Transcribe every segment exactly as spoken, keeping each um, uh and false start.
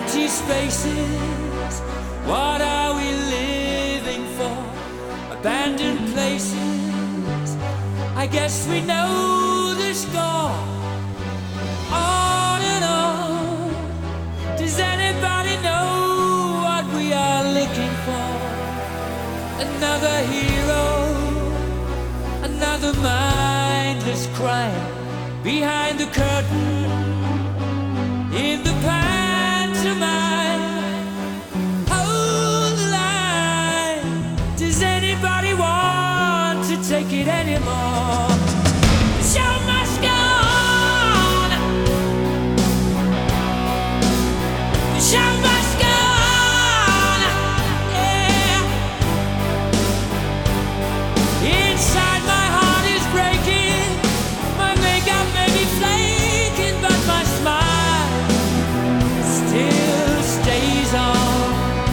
empty spaces. What are we living for? Abandoned places. I guess we know the score. On and on. Does anybody know what we are looking for? Another hero, another mindless crime behind the curtain in the pantomime. Hold the line. Does anybody want to take it anymore? The show must go on. The show must go on. Yeah. Inside my heart is breaking. My makeup may be flaking, but my smile still stays on.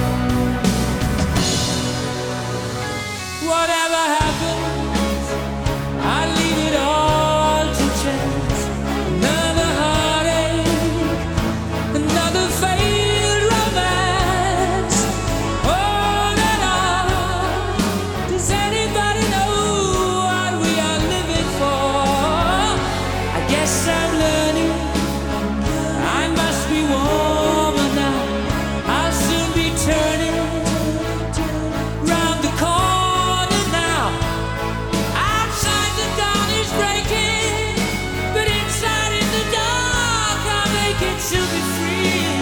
Whatever happens, I leave it all to chance. Another heartache, another failed romance. On and on. Does anybody know what we are living for? I guess I'm learning. I must be warmer now. I'll soon be turning round the corner now. Outside the dawn is breaking, but inside in the dark I'm aching to be free.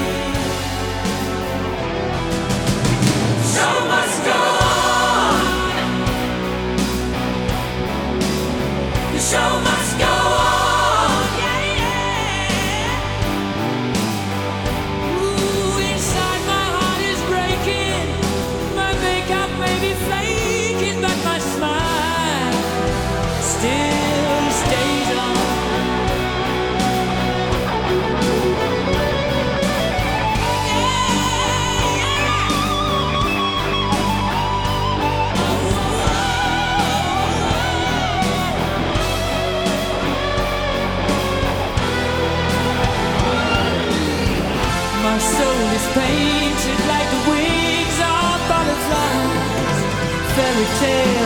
Show must go on. The show must go on. Yeah, yeah. Ooh, inside my heart is breaking. My makeup may be flaking, but my smile still stays on. My soul is painted like the wings of butterflies. Fairy tale